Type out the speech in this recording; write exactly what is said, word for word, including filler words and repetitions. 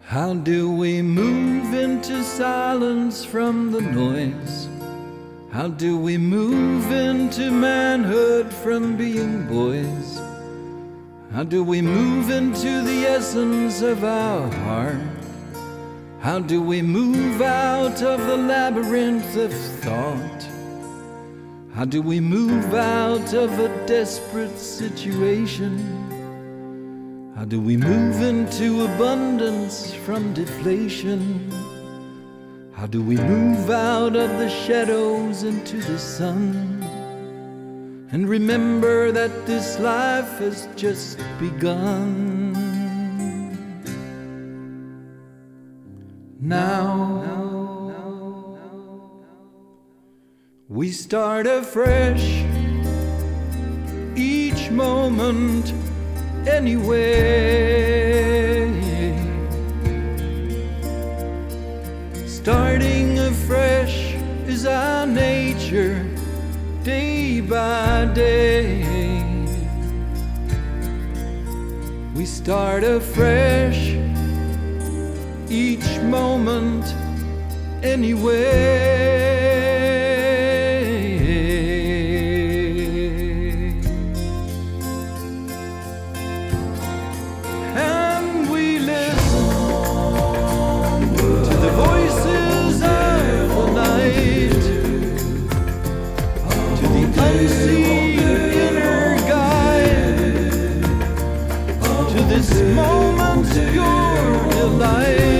How do we move into silence from the noise? How do we move into manhood from being boys? How do we move into the essence of our heart? How do we move out of the labyrinth of thought? How do we move out of a desperate situation? How do we move into abundance from deflation? How do we move out of the shadows into the sun? And remember that this life has just begun. Now, we start afresh each moment anyway. Starting afresh is our nature, day by day. We start afresh each moment anyway. And we listen to the voices of the night, to the unseen inner guide, to this moment's pure delight.